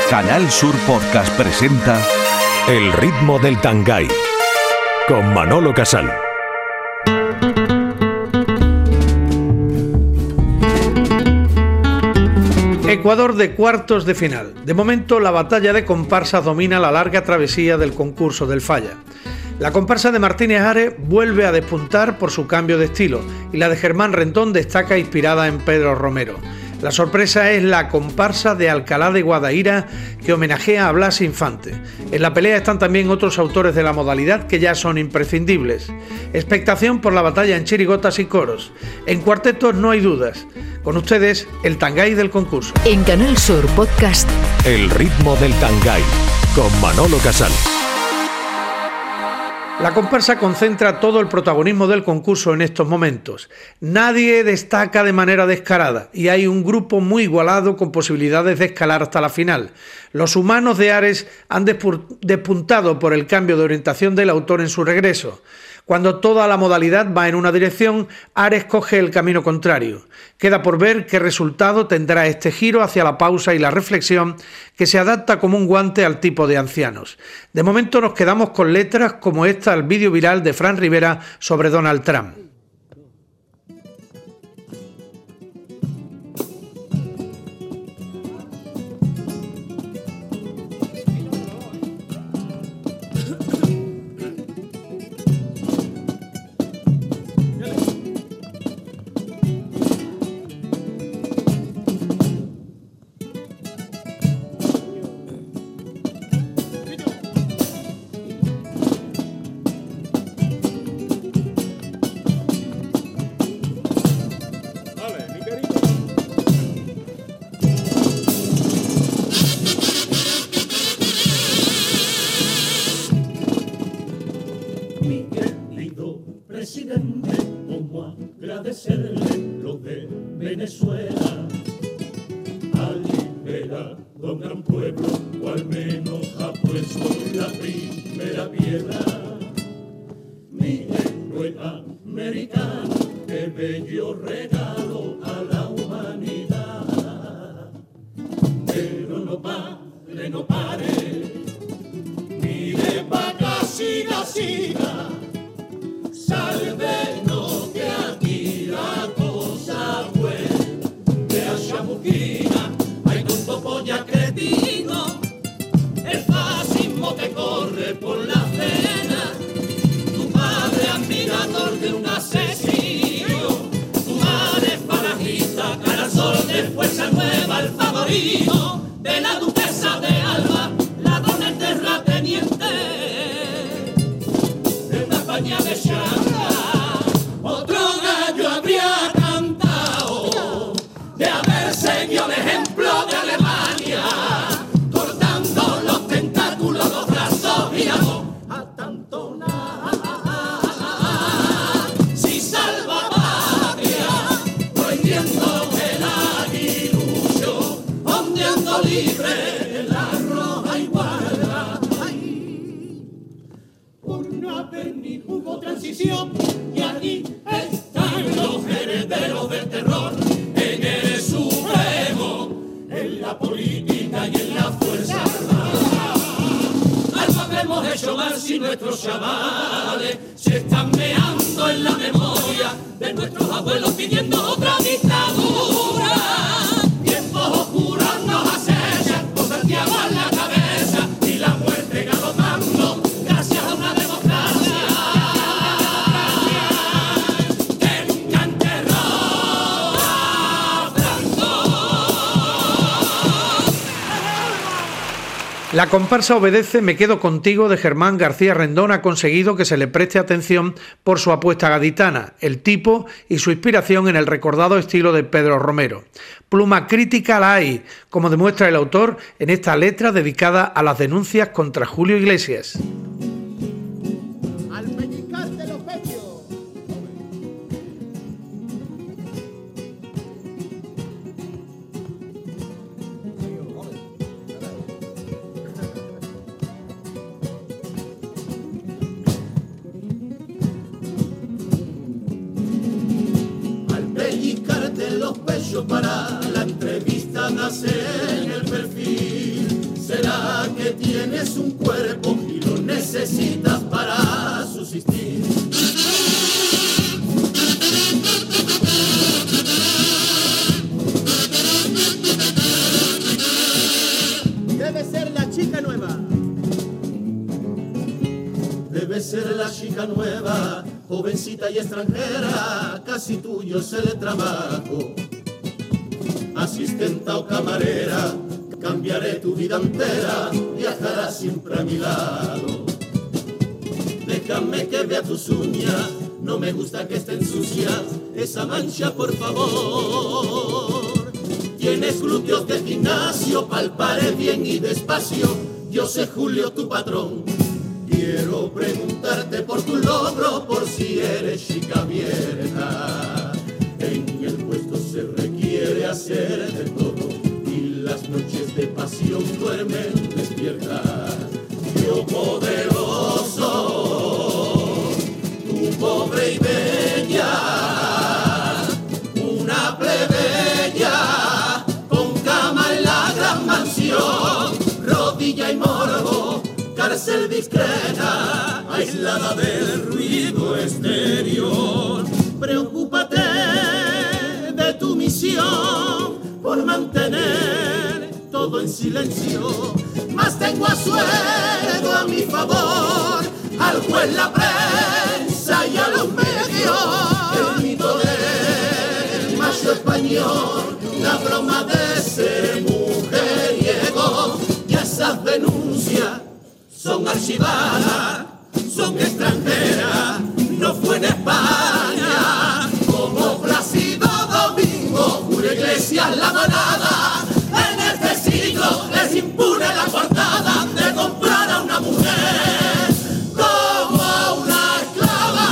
Canal Sur Podcast presenta El ritmo del Tangay con Manolo Casal. Ecuador de cuartos de final. De momento la batalla de comparsas domina la larga travesía del concurso del Falla. La comparsa de Martínez Ares vuelve a despuntar por su cambio de estilo y la de Germán Rendón destaca inspirada en Pedro Romero. La sorpresa es la comparsa de Alcalá de Guadaíra que homenajea a Blas Infante. En la pelea están también otros autores de la modalidad que ya son imprescindibles. Expectación por la batalla en chirigotas y coros. En cuartetos no hay dudas. Con ustedes, el Tangay del concurso. En Canal Sur Podcast, El ritmo del Tangay con Manolo Casal. La comparsa concentra todo el protagonismo del concurso en estos momentos. Nadie destaca de manera descarada y hay un grupo muy igualado con posibilidades de escalar hasta la final. Los humanos de Ares han despuntado por el cambio de orientación del autor en su regreso. Cuando toda la modalidad va en una dirección, Ares coge el camino contrario. Queda por ver qué resultado tendrá este giro hacia la pausa y la reflexión que se adapta como un guante al tipo de ancianos. De momento nos quedamos con letras como esta al vídeo viral de Fran Rivera sobre Donald Trump. Presidente, como agradecerle lo de Venezuela, ha liberado un gran pueblo, o al menos ha puesto la primera piedra. Mi héroe americano, qué bello regalo a la humanidad. Pero no pare, no pare, mire pa' acá, siga, siga. Sálvenos que aquí la cosa vuelve a chamuquina. Hay tanto polla cretino, el fascismo te corre por las venas. Tu padre admirador de un asesino, tu madre falangista, cara al sol de Fuerza Nueva, el favorito de la duquesa de Alba, la dona el terrateniente de la España de Changa. Otro gallo habría cantado de haber seguido el ejemplo de Alemania, cortando los tentáculos, los brazos y la voz a tanto nada. Si salva patria, prohibiendo el aguilucho, ondeando libre en la roja igualdad. Por no haber ni hubo transición, y aquí están los herederos del terror, en el supremo, en la política y en la fuerza armada. Algo que hemos hecho mal si nuestros chavales se están meando en la memoria de nuestros abuelos pidiendo otra dictadura. Tiempos oscuros nos acechan con Santiago en la cabeza y la muerte galopando gracias a una democracia que nunca enterró a Franco. La comparsa Obedece, me quedo contigo de Germán García Rendón ha conseguido que se le preste atención por su apuesta gaditana, el tipo y su inspiración en el recordado estilo de Pedro Romero. Pluma crítica la hay, como demuestra el autor en esta letra dedicada a las denuncias contra Julio Iglesias. Al pellizcarte los pechos. Al pellizcarte los pechos para la entrevista nace en el perfil. que tienes un cuerpo y lo necesitas para subsistir. Debe ser la chica nueva. Debe ser la chica nueva, jovencita y extranjera, casi tuyo es el trabajo. Asistenta o camarera, cambiaré tu vida entera, viajarás siempre a mi lado. Déjame que vea tus uñas, no me gusta que estén sucias, esa mancha por favor. Tienes glúteos de gimnasio, palparé bien y despacio, yo sé Julio tu patrón. Quiero preguntarte por tu logro, por si eres chica abierta. En el puesto se requiere hacer de todo y las noches de pasión duermen despiertas. Yo poderoso, tú pobre y bella, una plebeya con cama en la gran mansión, rodilla y morbo, cárcel discreta, aislada del ruido exterior. Preocúpate de tu misión por mantener todo en silencio. Mas tengo a sueldo a mi favor al juez, la prensa y a los medios. El mito del macho español, la broma de ser mujeriego y esas denuncias son archivadas, son extranjeras, no fue en España. Como Plácido Domingo, Julio Iglesias la manada, en este siglo es impune la portada de comprar a una mujer como a una esclava.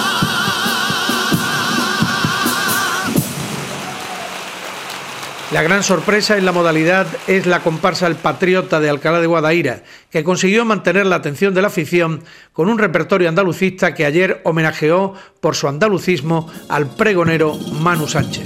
La gran sorpresa en la modalidad es la comparsa El Patriota de Alcalá de Guadaira, que consiguió mantener la atención de la afición con un repertorio andalucista que ayer homenajeó por su andalucismo al pregonero Manu Sánchez.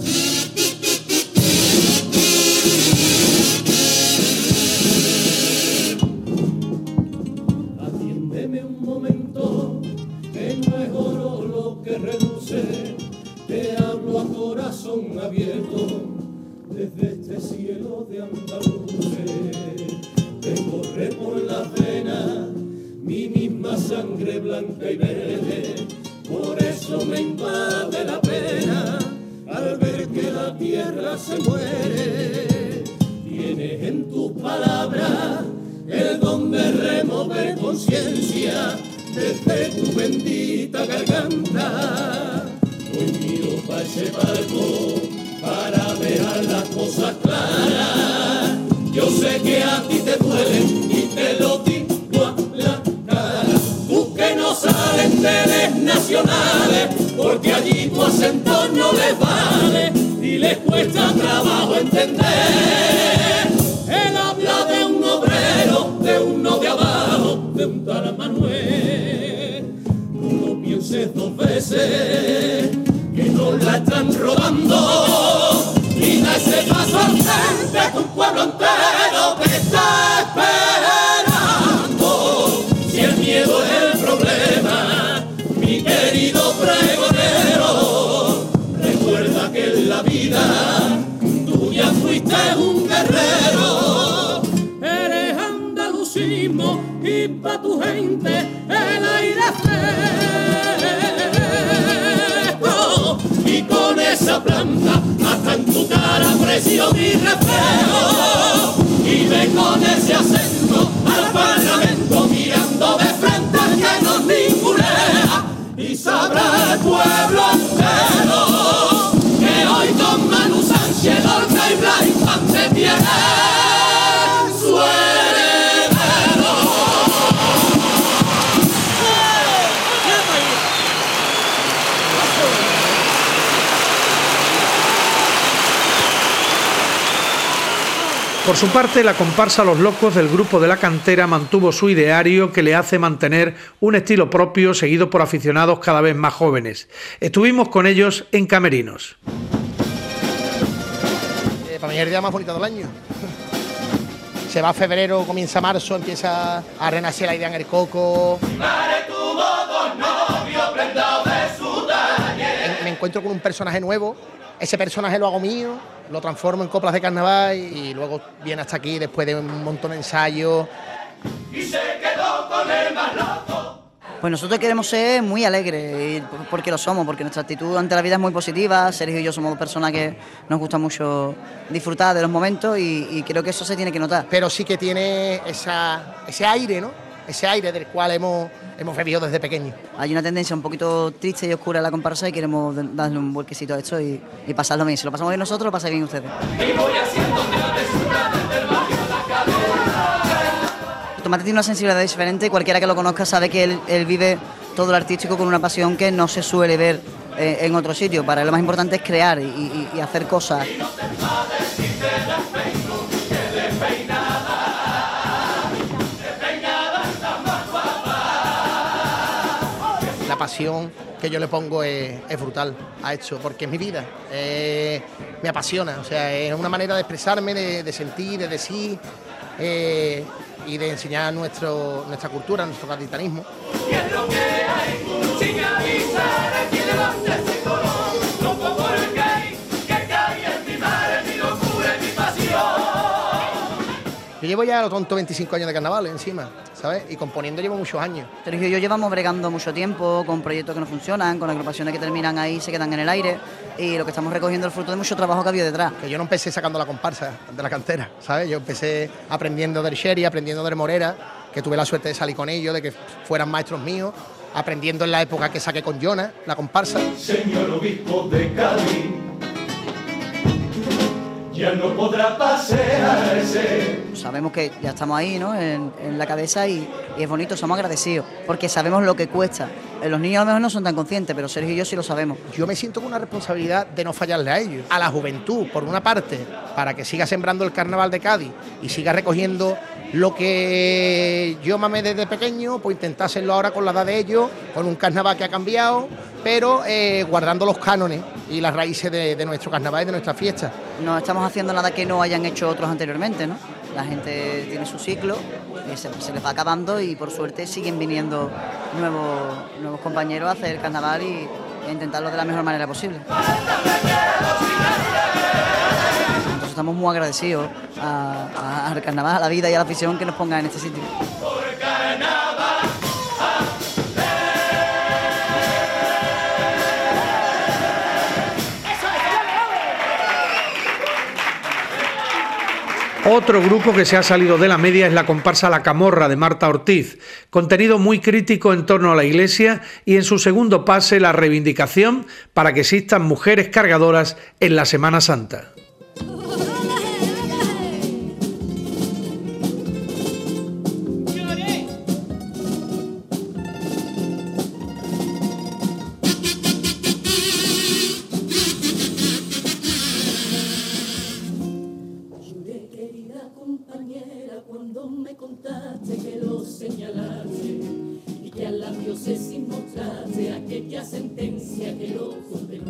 Atiéndeme un momento, que no es oro lo que reluce, te hablo a corazón abierto. Desde este cielo de andaluces, te corre por las venas mi misma sangre blanca y verde. Por eso me invade la pena al ver que la tierra se muere. Tienes en tus palabras el don de remover conciencia desde tu bendita garganta. Hoy miro pa' ese barco para ver las cosas claras. Yo sé que a ti te duele y te lo digo a la cara. Tú que no sales en teles nacionales, porque allí tu acento no les vale y les cuesta trabajo entender. Él habla de un obrero, de uno de abajo, de un tal Manuel. No lo pienses dos veces, que nos la están robando, y da ese paso al frente que un pueblo entero te está esperando. Si el miedo es el problema, mi querido pregonero, recuerda que en la vida tú ya fuiste un guerrero. Eres andalucismo y pa' tu gente el aire fresco, y con esa planta hasta en tu cara aprecio mi reflejo, y ve con ese acento al parlamento mirando de frente al que nos ningunea, y sabrá el pueblo entero que hoy con Manu Sánchez, Lorca y Blas Infante tiene su heredero. Por su parte, la comparsa Los Locos del grupo de la cantera mantuvo su ideario, que le hace mantener un estilo propio seguido por aficionados cada vez más jóvenes. Estuvimos con ellos en camerinos. Para mí es el día más bonito del año. Se va febrero, comienza marzo, empieza a renacer la idea en el coco. Me encuentro con un personaje nuevo, ese personaje lo hago mío, lo transformo en coplas de carnaval y luego viene hasta aquí después de un montón de ensayos. Y se quedó con el más loco. Pues nosotros queremos ser muy alegres, porque lo somos, porque nuestra actitud ante la vida es muy positiva. Sergio y yo somos dos personas que nos gusta mucho disfrutar de los momentos y creo que eso se tiene que notar. Pero sí que tiene ese aire, ¿no? Ese aire del cual hemos bebido desde pequeño. Hay una tendencia un poquito triste y oscura en la comparsa y queremos darle un vuelquecito a esto y pasarlo bien. Si lo pasamos bien nosotros, lo pasáis bien ustedes. Tomate tiene una sensibilidad diferente, cualquiera que lo conozca sabe que él vive todo lo artístico con una pasión que no se suele ver en otro sitio. Para él lo más importante es crear y hacer cosas. La pasión que yo le pongo es brutal a esto, porque es mi vida, me apasiona, o sea, es una manera de expresarme, de sentir, de decir y de enseñar nuestra cultura, nuestro gaditanismo. Yo llevo ya a lo tonto 25 años de carnaval encima, ¿sabes? Y componiendo llevo muchos años. Sergio y yo llevamos bregando mucho tiempo con proyectos que no funcionan, con agrupaciones que terminan ahí y se quedan en el aire, y lo que estamos recogiendo es el fruto de mucho trabajo que ha habido detrás. Que yo no empecé sacando la comparsa de la cantera, ¿sabes? Yo empecé aprendiendo del Sherry, aprendiendo del Morera, que tuve la suerte de salir con ellos, de que fueran maestros míos, aprendiendo en la época que saqué con Jonas, la comparsa. Señor obispo de Cádiz, ya no podrá pasearse. Sabemos que ya estamos ahí, ¿no? en la cabeza y es bonito, somos agradecidos, porque sabemos lo que cuesta. Los niños a lo mejor no son tan conscientes, pero Sergio y yo sí lo sabemos. Yo me siento con una responsabilidad de no fallarle a ellos. A la juventud, por una parte, para que siga sembrando el carnaval de Cádiz y siga recogiendo lo que yo mamé desde pequeño, pues intentar hacerlo ahora con la edad de ellos, con un carnaval que ha cambiado, pero guardando los cánones y las raíces de nuestro carnaval y de nuestra fiesta. No estamos haciendo nada que no hayan hecho otros anteriormente, ¿no? La gente tiene su ciclo, se les va acabando y por suerte siguen viniendo nuevos compañeros a hacer carnaval y a intentarlo de la mejor manera posible. Entonces estamos muy agradecidos al carnaval, a la vida y a la afición que nos ponga en este sitio. Otro grupo que se ha salido de la media es la comparsa La Camorra de Marta Ortiz, contenido muy crítico en torno a la Iglesia y en su segundo pase la reivindicación para que existan mujeres cargadoras en la Semana Santa. Sentencia que lo condenó.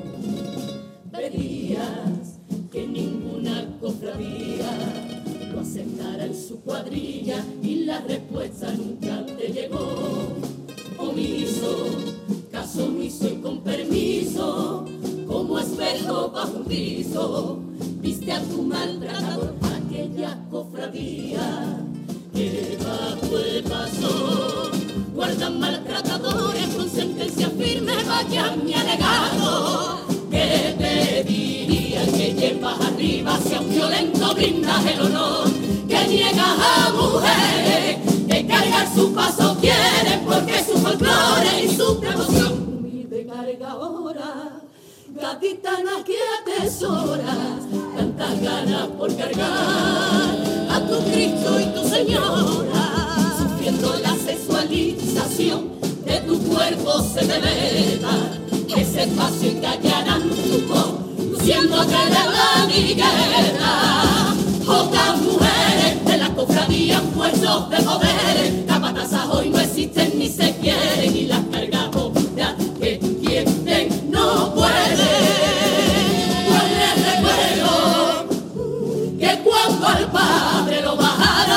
Pedías que ninguna cofradía lo aceptara en su cuadrilla y la respuesta nunca te llegó. Omiso, caso omiso y con permiso, como espejo bajo un piso, viste a tu maltratador aquella cofradía que bajo el paso guardan maltratadores con sentencia firme, vaya mi alegado. Que te diría que llevas arriba hacia un violento brindas el honor, que niegas a mujeres que cargar su paso quieren porque su folclore y su devoción. Humilde cargadora, gaditana que atesoras tantas ganas por cargar a tu Cristo y tu Señora, sufriendo la sexualización de tu cuerpo se devela, ese espacio y callarán tu voz, luciéndote de la liguera. Pocas mujeres de la cofradía en puestos de poder, capatazas hoy no existen ni se quieren, y las cargamos que quien no puede. Pues les recuerdo que cuando al Padre lo bajará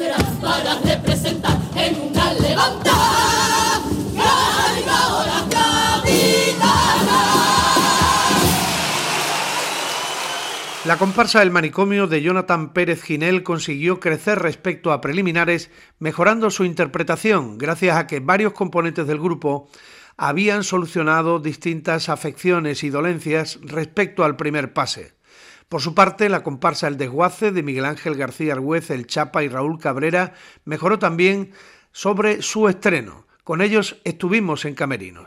será para representar en una levantada. Cádiz ahora capitana. La comparsa del manicomio de Jonathan Pérez Ginel consiguió crecer respecto a preliminares, mejorando su interpretación gracias a que varios componentes del grupo habían solucionado distintas afecciones y dolencias respecto al primer pase. Por su parte, la comparsa El Desguace de Miguel Ángel García Argüez, El Chapa y Raúl Cabrera mejoró también sobre su estreno. Con ellos estuvimos en camerinos.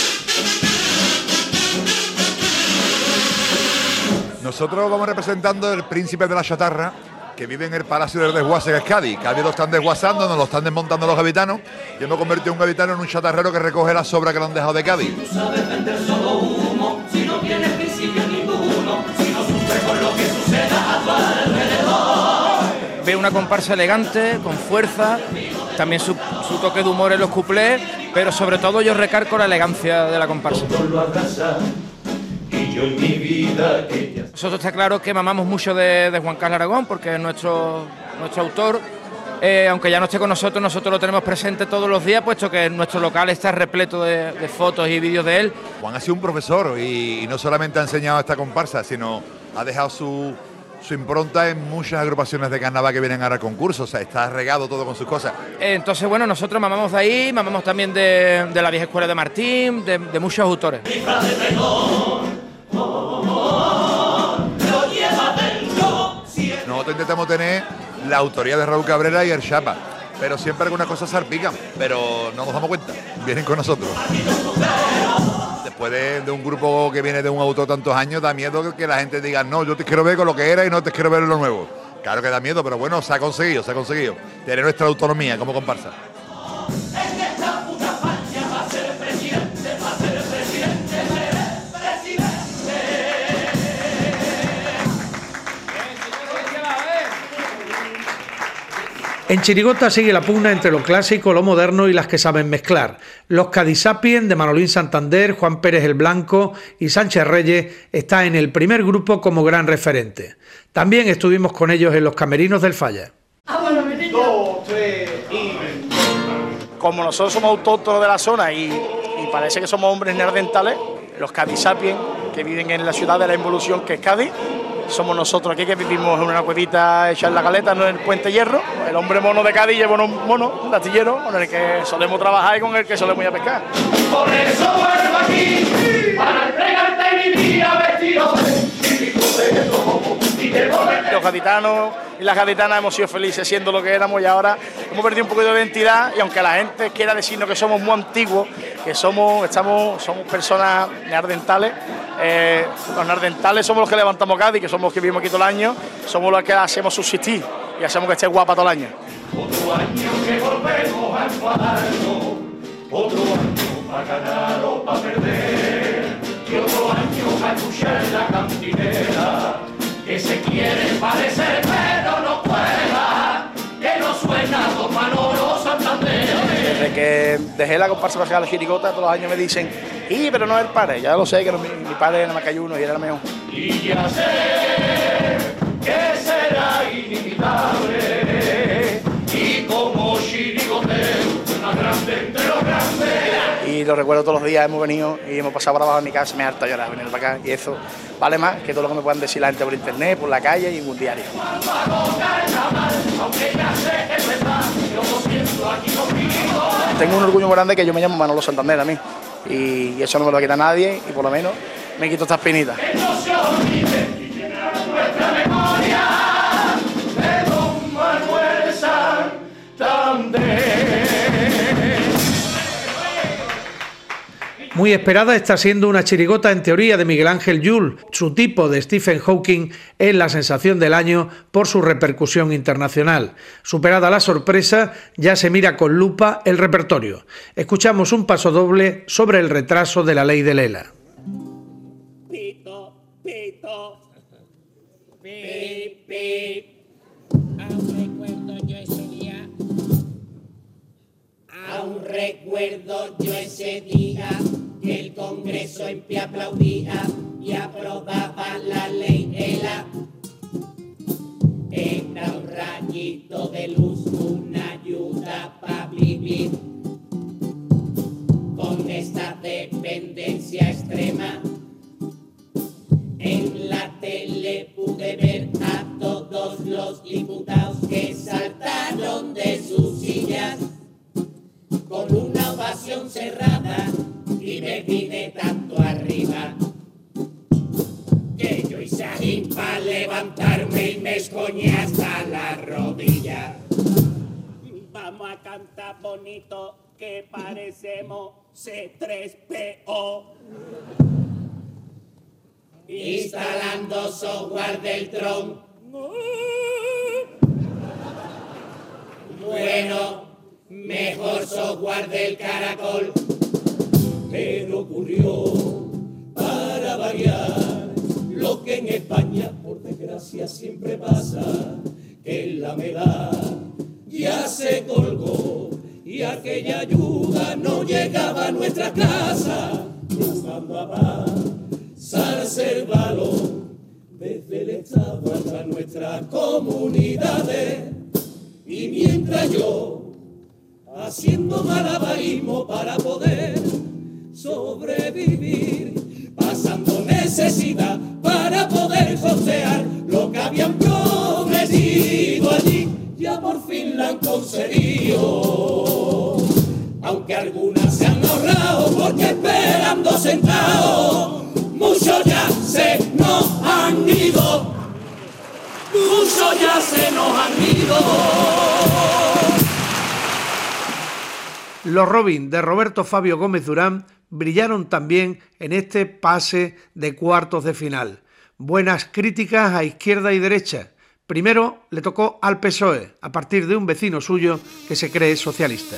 Nosotros vamos representando el príncipe de la chatarra, que vive en el Palacio del Desguace, que es Cádiz. Cádiz lo están desguazando, nos lo están desmontando los gaditanos, y hemos convertido un gaditano en un chatarrero que recoge la sobra que le han dejado de Cádiz. Tú sabes vender solo humo, si no tienes principio ninguno, si no sufres con lo que suceda a tu alrededor. Veo una comparsa elegante, con fuerza, también su toque de humor en los cuplés, pero sobre todo yo recargo la elegancia de la comparsa. Nosotros está claro que mamamos mucho de Juan Carlos Aragón, porque es nuestro autor. Aunque ya no esté con nosotros, nosotros lo tenemos presente todos los días, puesto que nuestro local está repleto de fotos y vídeos de él. Juan ha sido un profesor y no solamente ha enseñado esta comparsa, sino ha dejado su impronta en muchas agrupaciones de carnaval que vienen ahora a concursos. O sea, está regado todo con sus cosas. Entonces, bueno, nosotros mamamos de ahí, mamamos también de la vieja escuela de Martín, de muchos autores. Nosotros intentamos tener la autoría de Raúl Cabrera y El Chapa, pero siempre algunas cosas salpican, pero no nos damos cuenta, vienen con nosotros. Después de un grupo que viene de un autor tantos años, da miedo que la gente diga, no, yo te quiero ver con lo que era y no te quiero ver en lo nuevo. Claro que da miedo, pero bueno, se ha conseguido. Tener nuestra autonomía como comparsa. En Chirigota sigue la pugna entre lo clásico, lo moderno y las que saben mezclar. Los Cadisapien de Manolín Santander, Juan Pérez el Blanco y Sánchez Reyes está en el primer grupo como gran referente. También estuvimos con ellos en los camerinos del Falla. Como nosotros somos autóctonos de la zona y parece que somos hombres neandertales, los Cadisapien, que viven en la ciudad de la involución que es Cádiz, somos nosotros aquí que vivimos en una cuevita hecha en la caleta, no en el Puente Hierro. El hombre mono de Cádiz lleva un mono, un astillero, con el que solemos trabajar y con el que solemos ir a pescar. Por eso vuelvo aquí, para entregarte mi vida vestido Los gaditanos y las gaditanas hemos sido felices siendo lo que éramos y ahora hemos perdido un poquito de identidad, y aunque la gente quiera decirnos que somos muy antiguos, que somos personas neandertales, los neandertales somos los que levantamos Cádiz, que somos los que vivimos aquí todo el año, somos los que hacemos subsistir y hacemos que esté guapa todo el año. Otro año que volvemos a enfadarnos, otro año para ganar o para perder, y otro año para escuchar la cantinera, que se quiere parecer pero no pueda, que no suena Don Manolo Santander. Desde que dejé la comparsa para la chirigota, todos los años me dicen, pero no es el padre, ya lo sé, que mi padre era más que uno y era el mejor. Y ya sé que será inimitable, y como chirigotero, una grande entre los grandes. Y lo recuerdo todos los días, hemos venido y hemos pasado por abajo de mi casa, me he harto llorar venir para acá, y eso vale más que todo lo que me puedan decir la gente por internet, por la calle y en un diario. Tengo un orgullo muy grande que yo me llamo Manolo Santander a mí, y eso no me lo quita nadie, y por lo menos me quito estas pinitas. Que no se olvide nuestra memoria de Don Manuel Santander. Muy esperada está siendo una chirigota en teoría de Miguel Ángel Llull. Su tipo de Stephen Hawking es la sensación del año por su repercusión internacional. Superada la sorpresa, ya se mira con lupa el repertorio. Escuchamos un paso doble sobre el retraso de la ley de Lela. Pito, pito, pip, pip. Aún recuerdo yo ese día que el Congreso en pie aplaudía y aprobaba la ley ELA. Era un rayito recibo de luz, una ayuda para vivir. Con esta dependencia extrema, en la tele pude ver a todos los diputados que saltaron de sus sillas con una ovación cerrada y me vine tanto arriba que yo hice ahí para levantarme y me escoñé hasta la rodilla. Vamos a cantar bonito que parecemos C3PO. Instalando software del Tron. Bueno, mejor software del Caracol. Pero ocurrió, para variar, lo que en España, por desgracia, siempre pasa, que la medalla ya se colgó y aquella ayuda no llegaba a nuestra casa. Pasando a pasarse el balón desde el Estado hasta nuestras comunidades. Y mientras yo, haciendo malabarismo para poder sobrevivir, pasando necesidad para poder costear lo que habían prometido allí, ya por fin la han conseguido. Aunque algunas se han ahorrado porque esperando sentados, muchos ya se nos han ido. Muchos ya se nos han ido. Los Robin de Roberto Fabio Gómez Durán brillaron también en este pase de cuartos de final. Buenas críticas a izquierda y derecha. Primero le tocó al PSOE, a partir de un vecino suyo que se cree socialista.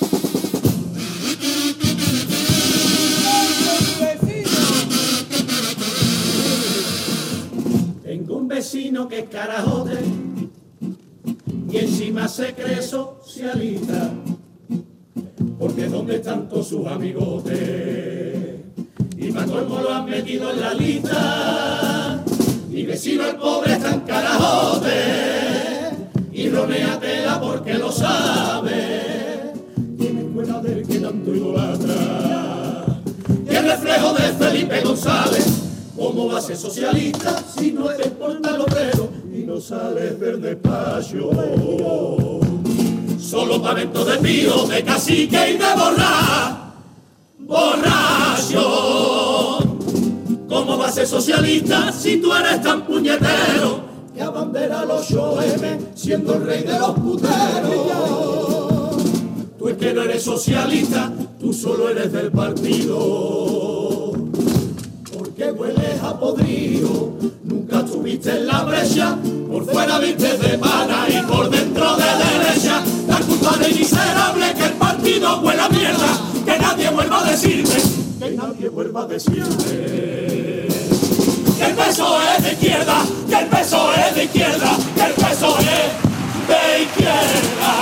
Tengo un vecino que es carajote y encima se cree socialista, porque ¿dónde están todos sus amigotes? Y para colmo lo han metido en la lista. Mi vecino el pobre está en carajote y ronea tela porque lo sabe. Tiene escuela del que tanto idolatra y el reflejo de Felipe González. ¿Cómo va a ser socialista si no te importa el obrero y no sales del despacho? Solo pavimento de pío, de cacique y de borracho. ¿Cómo va a ser socialista si tú eres tan puñetero que abandera los 8M siendo el rey de los puteros? Tú es que no eres socialista, tú solo eres del partido. Porque hueles a podrido, nunca estuviste en la brecha, por fuera viste de pana y por dentro de derecha. La culpa de miserable que el partido huele a mierda, que nadie vuelva a decirme, que nadie vuelva a decirme que el PSOE es de izquierda, que el PSOE es de izquierda, que el PSOE es de izquierda.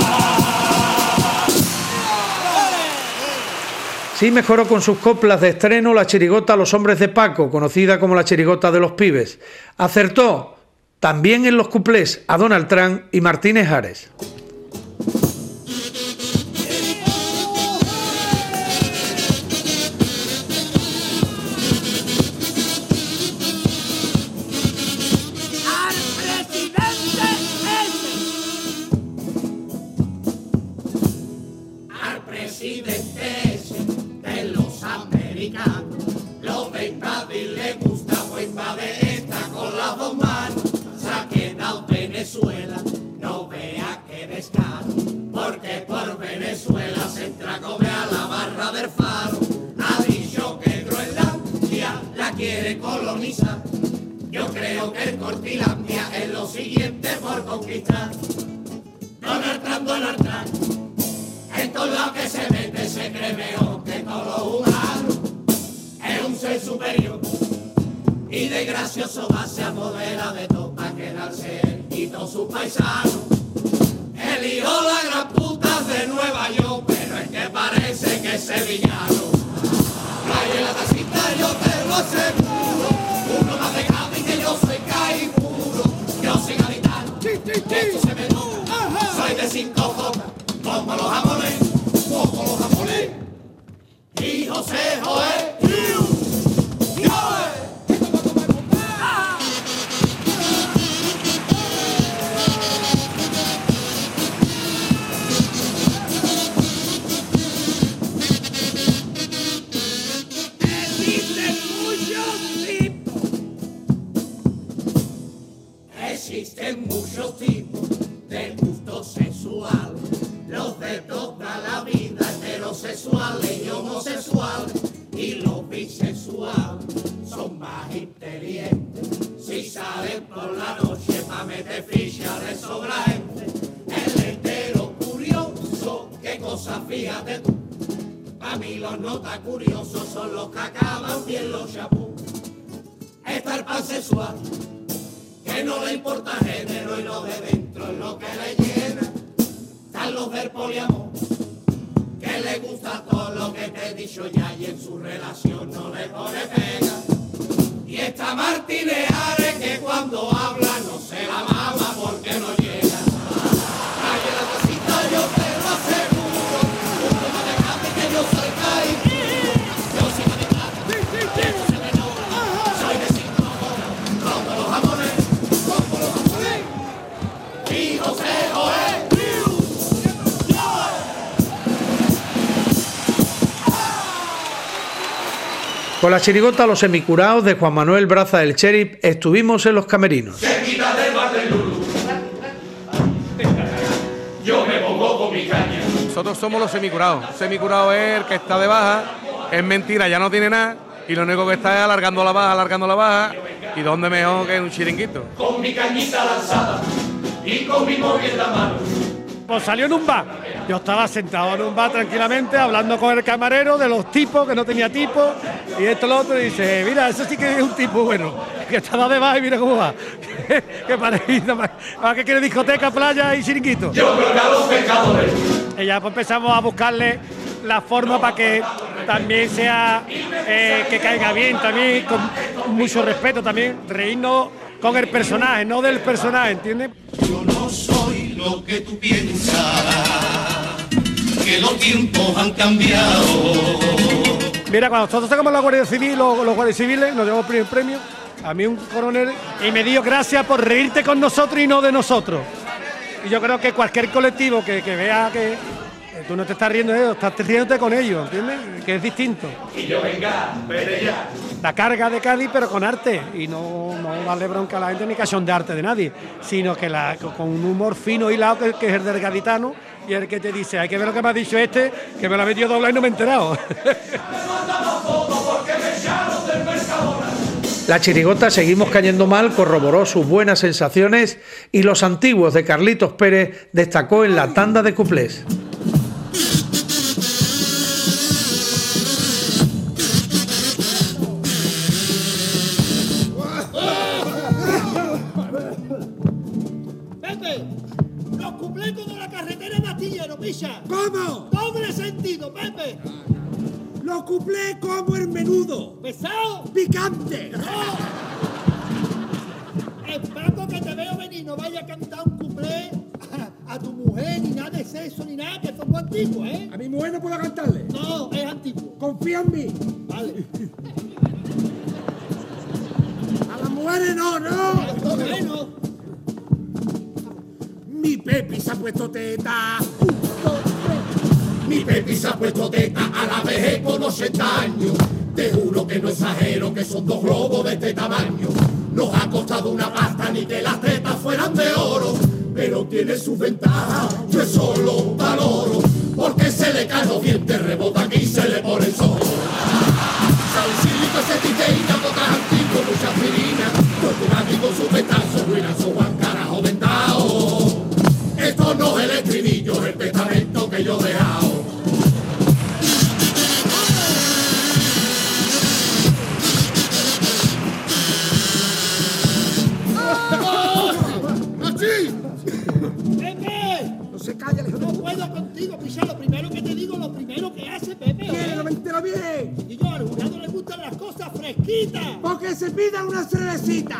Sí mejoró con sus coplas de estreno la chirigota Los Hombres de Paco, conocida como la chirigota de los pibes. Acertó también en los cuplés a Donald Trump y Martínez Ares. Al presidente de los americanos, lo ve invadir, le gusta, pues invade esta con las dos manos. Se ha quedado Venezuela, no vea que descaro, porque por Venezuela se entra a comer a la barra del Faro. Ha dicho que Groenlandia la quiere colonizar. Yo creo que el Cortilandia es lo siguiente por conquistar. Donald Trump, en todo lo que se mete se cree mejor que todos los humanos. Es un ser superior y de gracioso va, se apodera de todo para quedarse él y todos sus paisanos. El hijo la gran puta de Nueva York, pero es que parece que es sevillano. Trae en la tacita, yo te lo aseguro, uno más de Cádiz que yo soy caipuro. Yo soy gaditano, esto se me nota. inteligente, si salen por la noche pa' meter ficha de sobra gente. El hetero curioso, qué cosa fíjate tú. Pa' mí los notas curiosos son los que acaban bien los chapú. Está el pansexual, que no le importa género y lo de dentro es lo que le llena. Están los del poliamor, que le gusta todo lo que te he dicho ya y en su relación no le pone pega. Y está Martínez Ares, que cuando habla no se la mama porque no llega. Calle la casita yo te lo aseguro, un poco de cambio que yo soy caído. Yo sigo de plata, eso se me nota. Soy de 5 horas, rompo los jamones, y José Joé. Con la chirigota Los Semicuraos de Juan Manuel Braza del Sheriff estuvimos en los camerinos. Se quita del bar del Lulu. Yo me pongo con mi caña. Nosotros somos los semicurados. Semicurado es el que está de baja, es mentira, ya no tiene nada, y lo único que está es alargando la baja, y dónde mejor que en un chiringuito. Con mi cañita lanzada y con mi móvil en la mano. Pues salió en un bar. Yo estaba sentado en un bar tranquilamente hablando con el camarero de los tipos, que no tenía tipo, y esto lo otro, y dice, mira, eso sí que es un tipo bueno, que estaba de baja y mira cómo va. Qué parecido, ¿para qué quiere discoteca, playa y chiringuito? Yo creo que a los pescadores. Y ya pues empezamos a buscarle la forma para que también sea, que caiga bien, también con mucho respeto, también reírnos con el personaje, no del personaje, ¿entiendes? Yo no soy lo que tú piensas, que los tiempos han cambiado. Mira, cuando nosotros sacamos la Guardia Civil, los guardias civiles, nos llevamos el primer premio, a mí un coronel, y me dio gracias por reírte con nosotros y no de nosotros. Y yo creo que cualquier colectivo que vea que tú no te estás riendo de ellos, estás riéndote con ellos, ¿entiendes? Que es distinto. Y yo venga, vete ya. La carga de Cádiz, pero con arte, y no darle bronca a la gente ni cachondearte de nadie, sino que con un humor fino y hilado que es el del gaditano, y el que te dice, hay que ver lo que me ha dicho este, que me lo ha metido doblado y no me he enterado. La chirigota Seguimos cayendo mal corroboró sus buenas sensaciones y Los antiguos de Carlitos Pérez destacó en la tanda de cuplés. Pepe, los cumpleaños de la carretera de Astillero, picha. ¿Cómo? Doble sentido, Pepe. Lo cuplé como el menudo. ¿Pesado? Picante. No. Espero que te veo venir, no vaya a cantar un cuplé a tu mujer, ni nada de sexo, ni nada, que son muy antiguos, ¿eh? ¿A mi mujer no puedo cantarle? No, es antiguo. Confía en mí. Vale. A las mujeres no, no. Bueno. Mi Pepi se ha puesto teta. Mi Pepi se ha puesto teta a la vejez con 80 años. Te juro que no exagero, que son 2 globos de este tamaño. Nos ha costado una pasta ni que las tetas fueran de oro, pero tiene sus ventajas, yo eso lo valoro, porque se le caen los dientes, rebota aquí y se le pone el sol. Salicilito, cetiteína, pocas antiguas, mucha aspirina, automático su petazo, ruinazo, Juan carajo vendao. Esto no es el estribillo, es el testamento que yo he dejado. ¡Pepe! No se calla, hijo. No puedo contigo, picha. Lo primero que te digo, lo primero que hace Pepe. ¿Quién? No me entero bien. Y yo, al jurado le gustan las cosas fresquitas. Porque se pidan una cervecita.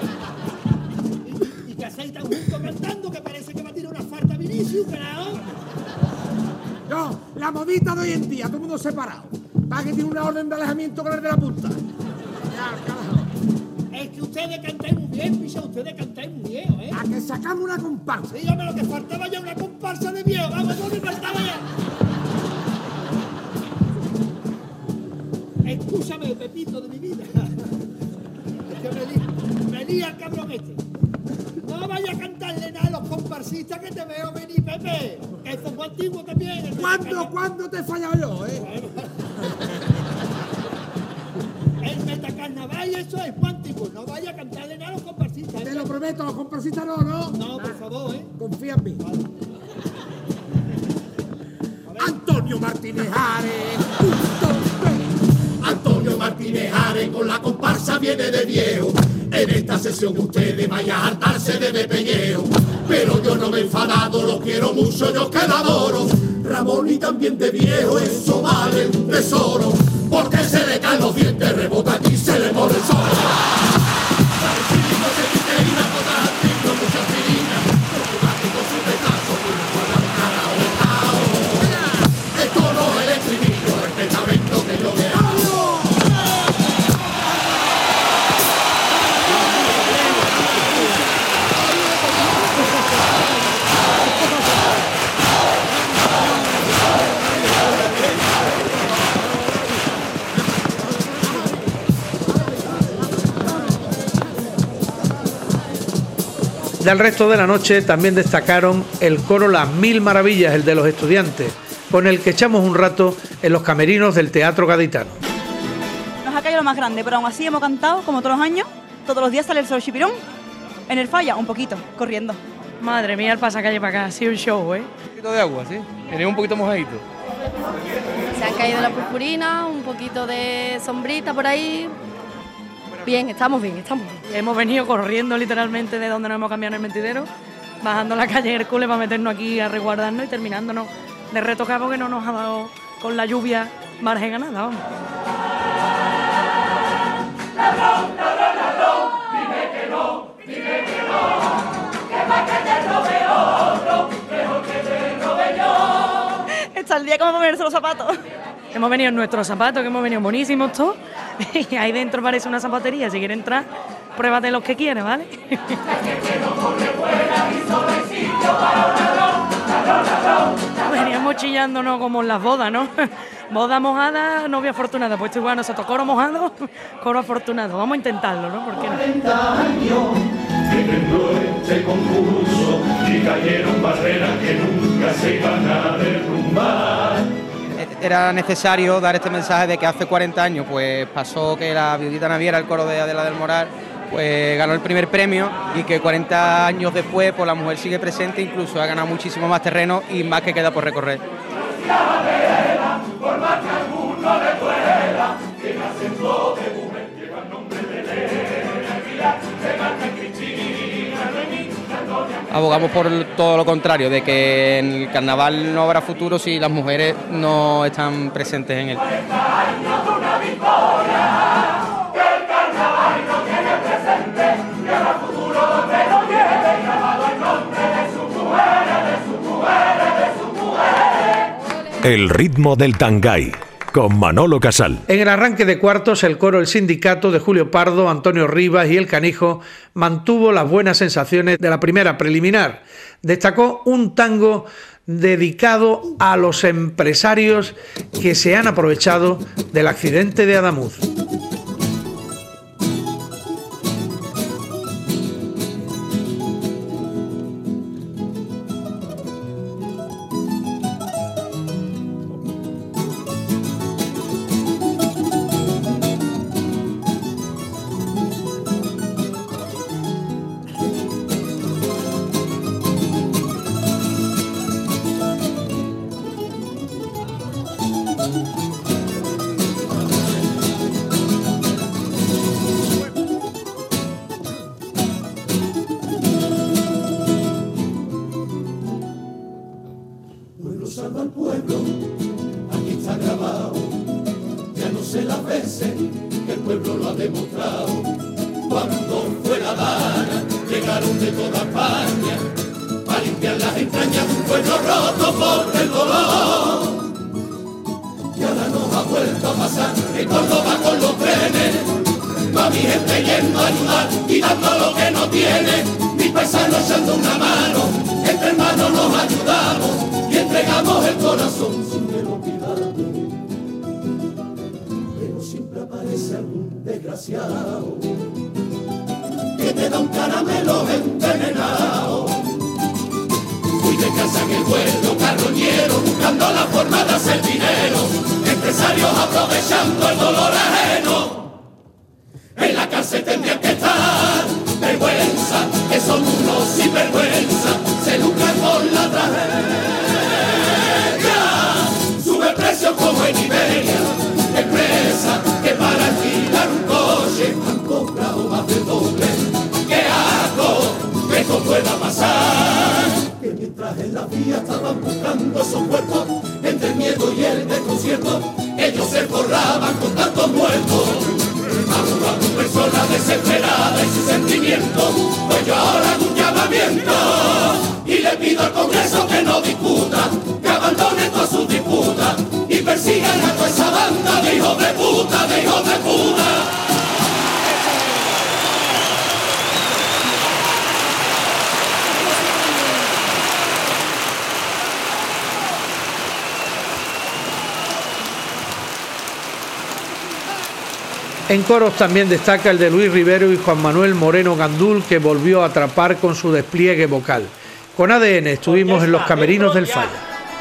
Y que aceitan juntos cantando, que parece que va a tirar una farta Vinicius, ¿verdad? No, la modita de hoy en día, todo el mundo separado. Para que tiene una orden de alejamiento con el de la punta. Ya, carajo. Es que ustedes cantáis muy bien, picha, ustedes cantáis muy bien, ¿eh? A que sacamos una comparsa. Dígame lo que faltaba ya, una comparsa de viejo. Vamos, ¿dónde faltaba ya? Escúchame, Pepito de mi vida. Es que me lía el cabrón este. No vaya a cantarle nada a los comparsistas que te veo venir, Pepe. Que eso fue antiguo también. ¿Cuándo te he fallado yo, eh? El metacaña carnaval y eso es cuántico. No vaya a cantarle nada a los comparsistas. Te lo prometo, los comparsistas no, ¿no? No, por favor, confía en mí. Vale. Antonio Martínez Ares. Antonio Martínez Ares con la comparsa viene de viejo. En esta sesión ustedes vayan a hartarse de pellejo. Pero yo no me he enfadado, los quiero mucho, yo que lo adoro. Ramón y también de viejo, eso vale un tesoro. Porque se le caen los dientes, rebota aquí, se le muere el sol. Esto no es el estribillo, el testamento que yo le hago. Del resto de la noche también destacaron el coro Las Mil Maravillas, el de los estudiantes, con el que echamos un rato en los camerinos del Teatro Gaditano. Nos ha caído lo más grande, pero aún así hemos cantado como todos los años. Todos los días sale el sol chipirón. En el falla, un poquito, corriendo. Madre mía, el pasacalle para acá, ha sido un show, ¿eh? Un poquito de agua, ¿sí? Venía un poquito mojadito. Se han caído la purpurina, un poquito de sombrita por ahí. Bien, estamos bien, estamos bien. Hemos venido corriendo literalmente de donde nos hemos cambiado en el mentidero, bajando la calle Hércules para meternos aquí a resguardarnos y terminándonos de retocar porque no nos ha dado con la lluvia margen a nada, vamos. Dime que no, que más que te robe otro, mejor que te robe yo. Está el día como ponerse los zapatos. Hemos venido en nuestros zapatos, que hemos venido buenísimos todos, y ahí dentro parece una zapatería. Si quieres entrar, pruébate los que quieres, ¿vale? Veníamos chillándonos como en las bodas, ¿no? Boda mojada, novia afortunada. Pues igual nosotros, coro mojado, coro afortunado. Vamos a intentarlo, ¿no? ¿Por qué no? 40 años que tembló este concurso y cayeron barreras que nunca se iban a derrumbar. Era necesario dar este mensaje de que hace 40 años pues pasó que la viudita naviera, el coro de Adela del Moral, pues ganó el primer premio y que 40 años después pues la mujer sigue presente, incluso ha ganado muchísimo más terreno y más que queda por recorrer. Abogamos por todo lo contrario, de que en el carnaval no habrá futuro si las mujeres no están presentes en él. El ritmo del Tangay, con Manolo Casal. En el arranque de cuartos, el coro El Sindicato de Julio Pardo, Antonio Rivas y El Canijo mantuvo las buenas sensaciones de la primera preliminar. Destacó un tango dedicado a los empresarios que se han aprovechado del accidente de Adamuz. Salva al pueblo, aquí está grabado. Ya no sé las veces que el pueblo lo ha demostrado. Cuando fue la vara, llegaron de toda España para limpiar las entrañas de un pueblo roto por el dolor. Y ahora nos ha vuelto a pasar en Córdoba con los trenes. Va mi gente yendo a ayudar y dando lo que no tiene. Mis paisanos echando una mano, entre hermanos nos ayudamos y entregamos el corazón sin que lo pidamos. Pero siempre aparece algún desgraciado que te da un caramelo envenenado. Muy descansa en el vuelo carroñero, buscando la forma de hacer dinero, empresarios aprovechando el dolor ajeno. sin vergüenza se lucran con la tragedia. Sube precios como en Iberia, empresa que para alquilar un coche han cobrado más del doble. ¡Qué asco que esto pueda pasar! Que mientras en la vía estaban buscando esos cuerpos, entre el miedo y el desconcierto, ellos se forraban con tantos muertos. A tu persona desesperada y su sentimiento, pues yo ahora hago un llamamiento y le pido al Congreso que no discuta, que abandone todas sus disputas y persigan a toda esa banda de hijos de puta, de hijos de puta. En coros también destaca el de Luis Rivero y Juan Manuel Moreno Gandul, que volvió a atrapar con su despliegue vocal. Con ADN estuvimos en los camerinos del Falla.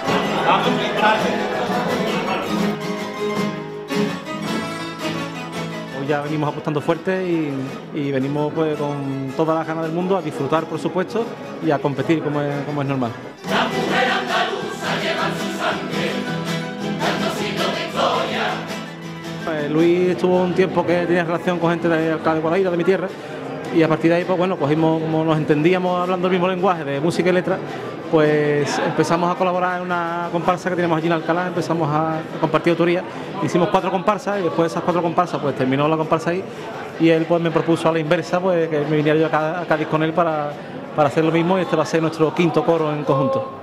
Hoy ya venimos apostando fuerte y venimos pues con todas las ganas del mundo a disfrutar, por supuesto, y a competir como es normal. La mujer andaluza lleva su sangre, tantos siglos de historia. Luis estuvo un tiempo que tenía relación con gente de Alcalá de Guadaira, de mi tierra, y a partir de ahí, pues bueno, cogimos, como nos entendíamos hablando el mismo lenguaje de música y letra, pues empezamos a colaborar en una comparsa que teníamos allí en Alcalá, empezamos a compartir autoría, hicimos 4 comparsas y después de esas 4 comparsas pues terminó la comparsa ahí y él pues me propuso a la inversa pues que me viniera yo a Cádiz con él para hacer lo mismo y este va a ser nuestro 5º coro en conjunto.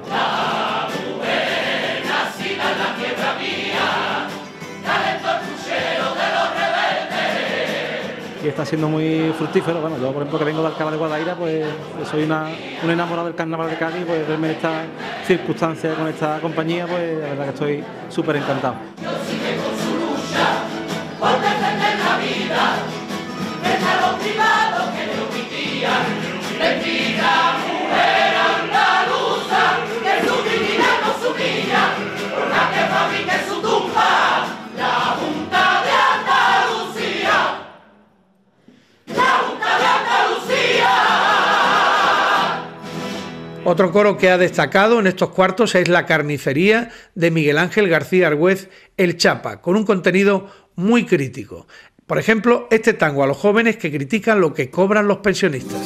Y está siendo muy fructífero. Bueno, yo por ejemplo que vengo de Alcalá de Guadaira, pues soy un enamorado del carnaval de Cádiz, pues verme en esta circunstancia con esta compañía, pues la verdad que estoy súper encantado. Sigue con su lucha por defender la vida, deja los privados que le omitían, respira mujer andaluza, que su dignidad no se humilla, por la que fabrique su tumba, la Junta de Andalucía. Otro coro que ha destacado en estos cuartos es La Carnicería de Miguel Ángel García Argüez, El Chapa, con un contenido muy crítico. Por ejemplo, este tango a los jóvenes que critican lo que cobran los pensionistas.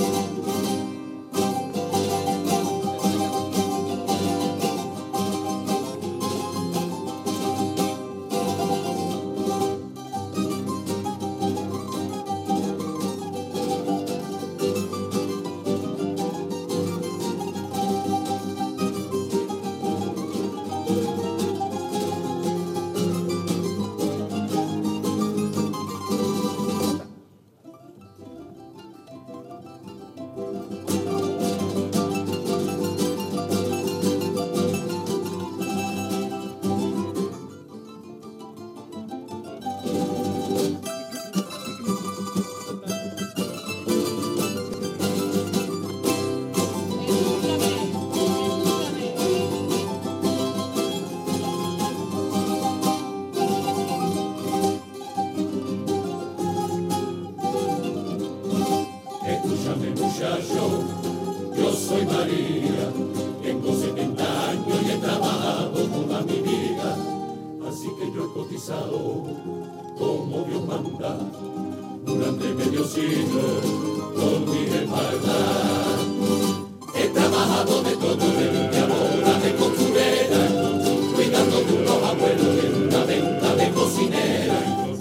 Yo soy María, tengo 70 años y he trabajado toda mi vida, así que yo he cotizado como Dios manda, durante medio siglo con mi espalda. He trabajado de todo el ahora de costurera, cuidando de unos abuelos en una venta de cocinera.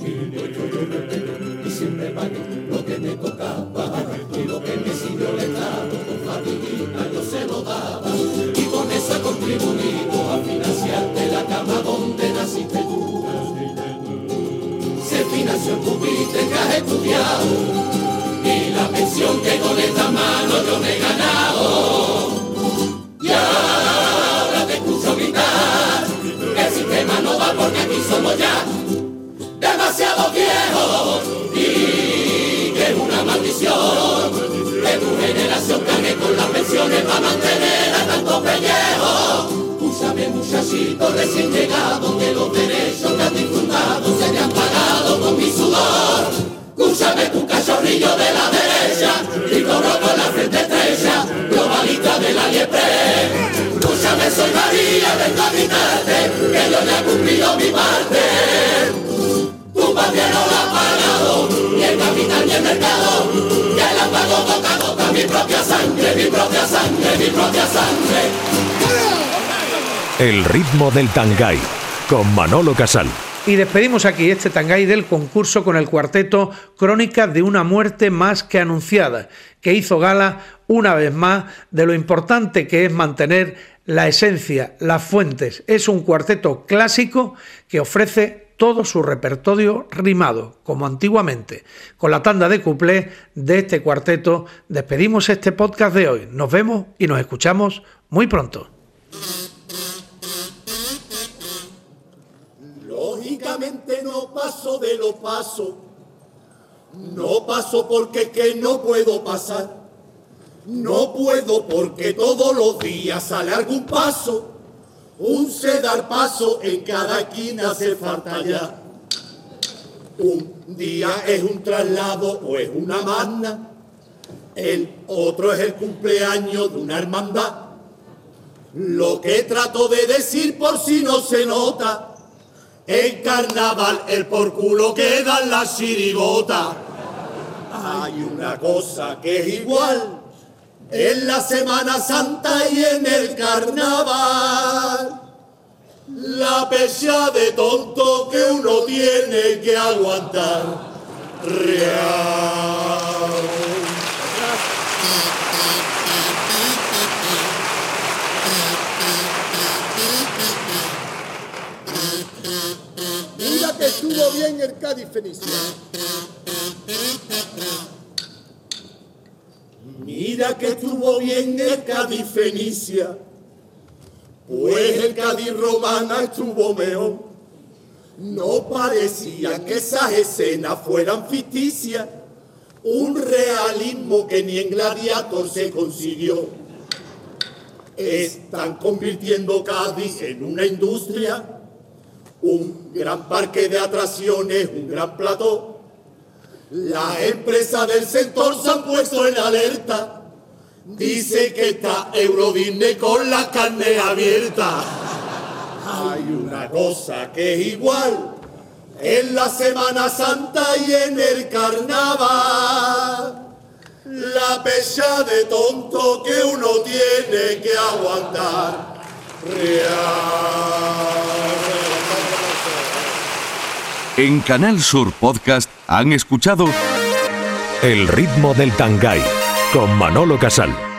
Y siempre pagué lo que me tocaba y lo que me siguió el Estado con fatiguita yo se lo daba y con eso he contribuido a financiarte la cama donde naciste tú. Se financió el pupitre que has estudiado y la pensión que con esta mano yo me he ganado. Y ahora te escucho gritar que el sistema no va porque aquí somos ya demasiado viejos y que es una maldición de tu generación cargue con las pensiones para mantener a tantos pellejos. Escúchame muchachito recién llegado, que los derechos que has disfrutado se te han pagado con mi sudor. Escúchame tu cachorrillo de la derecha, y rojo con la frente estrecha, soy María, vengo a gritarte, que yo ya he cumplido mi parte. Tu patria no la ha pagado, ni el capital ni el mercado, que la pago gota a gota, mi propia sangre, mi propia sangre, mi propia sangre. El ritmo del Tangay, con Manolo Casal. Y despedimos aquí este Tangay del concurso con el cuarteto Crónicas de una muerte más que anunciada, que hizo gala una vez más de lo importante que es mantener la esencia, las fuentes. Es un cuarteto clásico que ofrece todo su repertorio rimado, como antiguamente. Con la tanda de cuplés de este cuarteto despedimos este podcast de hoy. Nos vemos y nos escuchamos muy pronto. Lógicamente no paso de los pasos, no paso porque es que no puedo pasar, no puedo porque todos los días sale algún paso, un dar paso en cada esquina hace falta ya. Un día es un traslado o es una magna, el otro es el cumpleaños de una hermandad. Lo que trato de decir por si no se nota, en carnaval el por culo que dan las chirigotas. Hay una cosa que es igual en la Semana Santa y en el carnaval. La pecha de tonto que uno tiene que aguantar. Real. Mira que estuvo bien el Cádiz Fenicia. Mira que estuvo bien el Cádiz Fenicia. Pues el Cádiz Romana estuvo mejor. No parecía que esas escenas fueran ficticias. Un realismo que ni en Gladiator se consiguió. Están convirtiendo Cádiz en una industria. Un gran parque de atracciones, un gran plató. Las empresas del sector se han puesto en alerta. Dice que está Euro Disney con las carnes abiertas. Hay una cosa que es igual en la Semana Santa y en el carnaval. La pecha de tonto que uno tiene que aguantar. Real. En Canal Sur Podcast han escuchado El ritmo del Tangay, con Manolo Casal.